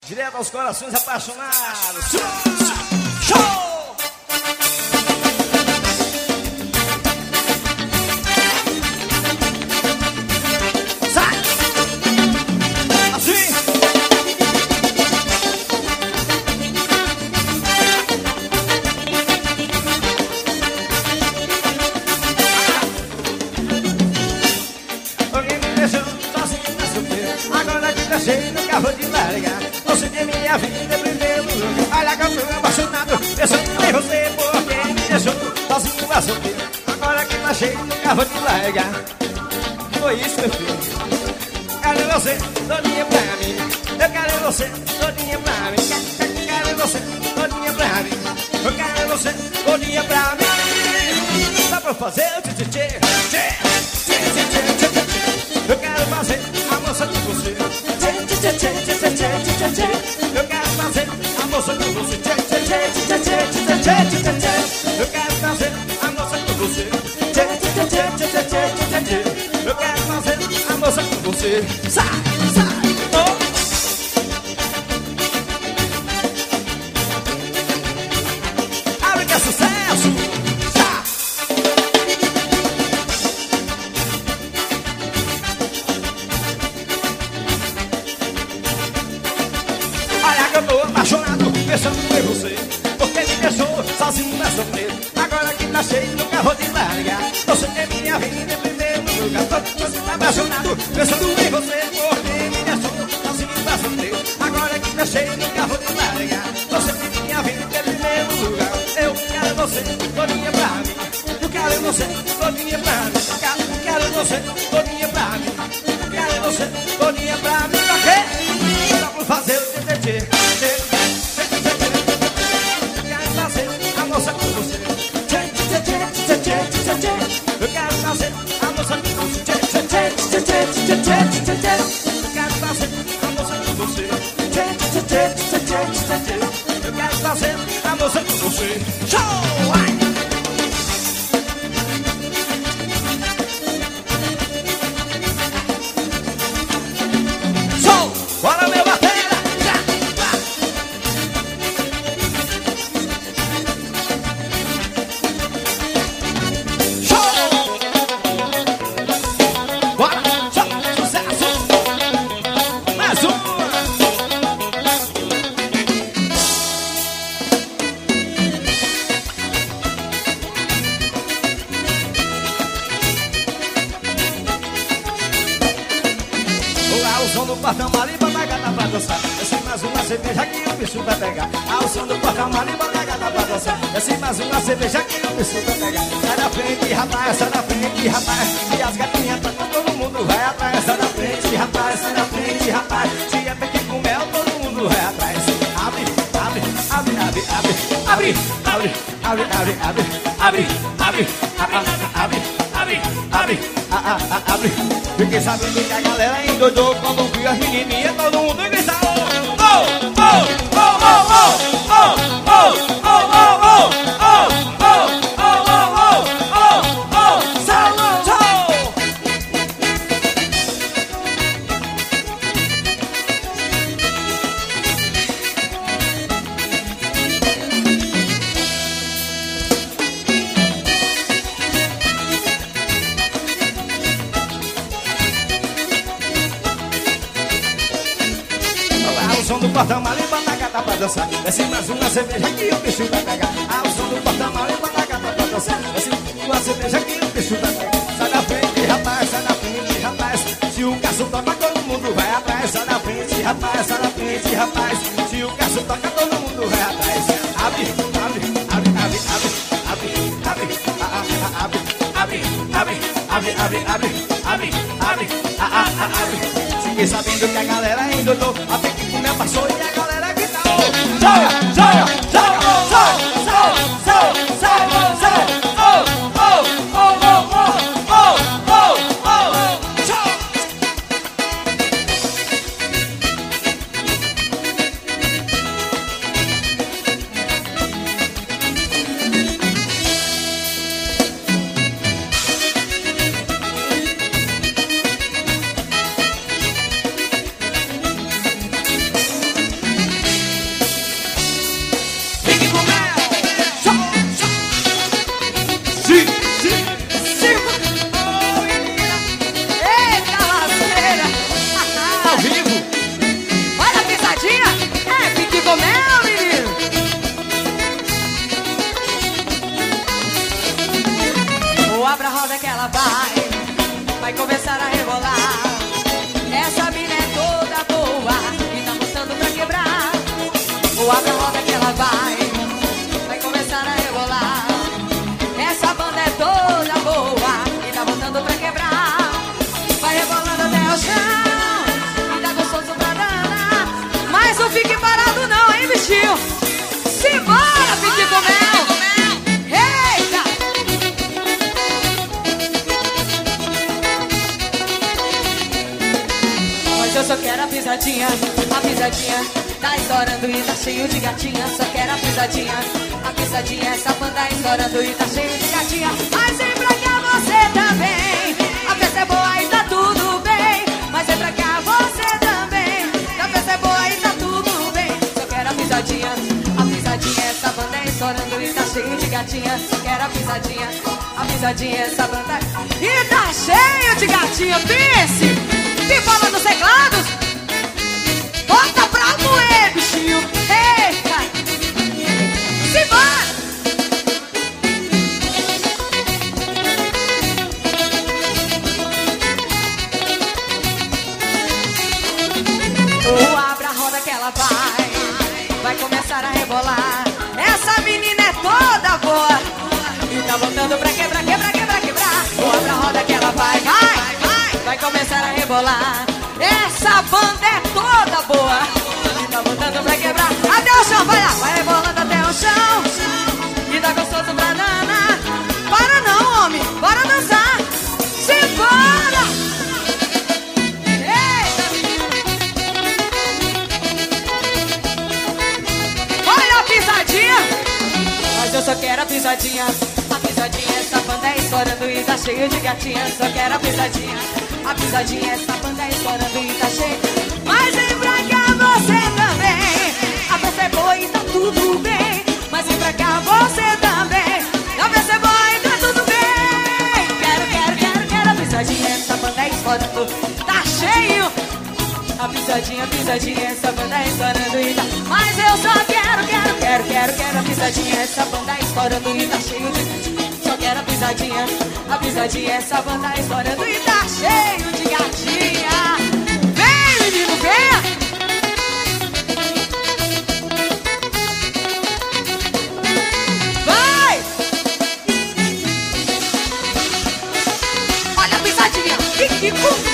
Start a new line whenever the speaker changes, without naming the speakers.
Direto aos corações apaixonados. Show!
Vou te largar, você tem minha vida em primeiro lugar. Olha que eu tô apaixonado, pensando em você, porque me deixou sozinho pra solteiro. Agora que tá cheio, nunca vou te largar. Foi isso, meu filho. Quero você, todinha pra mim. Eu quero você, todinha pra mim. Quero você, todinha pra mim. Eu quero você, todinha pra mim. Dá pra fazer o tchê-tchê, eu quero fazer a moça com você. Eu quero fazer a moça com você. Eu quero fazer a moça com você. Eu quero fazer a moça com você. Sai, sai, abre que é sucesso. Pensando em você, porque me deixou sozinho pra sofrer. Agora que tá cheio, nunca vou te largar. Você é minha vida em primeiro lugar. Tô apaixonado, pensando em você, porque me deixou sozinho pra sofrer. Agora que tá cheio, nunca vou te largar. Você é minha vida em primeiro lugar. Eu quero você, todinha pra mim. Eu quero você, todinha pra mim. Eu quero você, todinha pra mim. Eu quero você, todinha pra mim. Pra quê? Só por fazer o TTT. Eu quero fazer a moça com você. Eu quero fazer a moça com você. Eu quero fazer a moça com você. Show! Show! Bora, meu batera! Cerveja que o bicho vai pegar. Ao som do porta-malas e bota a gata pra dançar. Desce mais uma cerveja que o bicho vai pegar. Sai da frente, rapaz, sai da frente, rapaz. E as gatinhas tocam, todo mundo vai atrás. Sai da frente, rapaz, sai da frente, rapaz. Se é pequeno com mel, todo mundo vai atrás. Abre, abre, abre, abre, abre, abre, abre, abre, abre, abre, abre, abre, abre, abre, abre, abre. Fiquei sabendo que a galera endoidou quando viu as menininhas, todo mundo grita. Porta-malas e bota a gata pra dançar. Desce mais uma cerveja que o bicho vai pegar. Ao som do porta-malas e bota a gata pra dançar. Desce uma cerveja que o bicho vai pegar. Sai da frente, rapaz, sai da frente, rapaz. Se o garçom toca, todo mundo vai atrás. Sai da frente, rapaz, sai da frente, rapaz. Se o garçom toca, todo mundo vai atrás. Abre, abre, abre, abre, abre, abre, abre, abre, abre, abre, abre, abre, abre, abre, abre. Fiquei sabendo que a galera endoidou. Até que o meu passou e a galera gritou. Joga, joga, joga, joga, joga, joga, joga.
Ou abre a roda que ela vai começar a rebolar. Essa banda é toda boa e tá voltando pra quebrar. Vai rebolando até o chão e tá gostoso pra danar. Mas não fique parado não, hein, bichinho? Simbora, fique com mel. Eita! Mas eu só quero a pisadinha tá estourando e tá cheio de gatinha. Só quero a pisadinha, essa banda estourando e tá cheio de gatinha. Mas vem pra cá você também, a festa é boa e tá tudo bem. Mas vem pra cá você também, a festa é boa e tá tudo bem. Só quero a pisadinha, essa banda estourando e tá cheio de gatinha. Só quero a pisadinha, essa banda e tá cheio de gatinha. Pense, pipola nos teclados, bota pra moer, bichinho. Eita, simbora. Ou abre a roda que ela vai começar a rebolar. Essa menina é toda boa e tá voltando pra quebrar. Ou abre a roda que ela vai começar a rebolar. Essa banda é toda boa e tá voltando pra quebrar. Até o chão, vai lá, vai rebolando até o chão e tá gostoso pra danar. Para não, homem, bora dançar. Simbora! Eita, menino. Olha a pisadinha. Mas eu só quero a pisadinha, essa banda é estourando e tá cheio de gatinha. Só quero a pisadinha, essa banda é estourando e tá cheio. Mas vem pra cá você também, a festa é boa e tá tudo bem. Mas vem pra cá você também, a festa é boa e tá tudo bem. Quero a pisadinha, essa banda é estourando, tá cheio. A pisadinha, essa banda é estourando e tá. Mas eu só quero a pisadinha, essa banda é estourando e tá cheio de. Só quero a pisadinha, essa banda é estourando e tá cheio de gatinha. Vem, menino, venha! Vai! Olha a pisadinha, fique com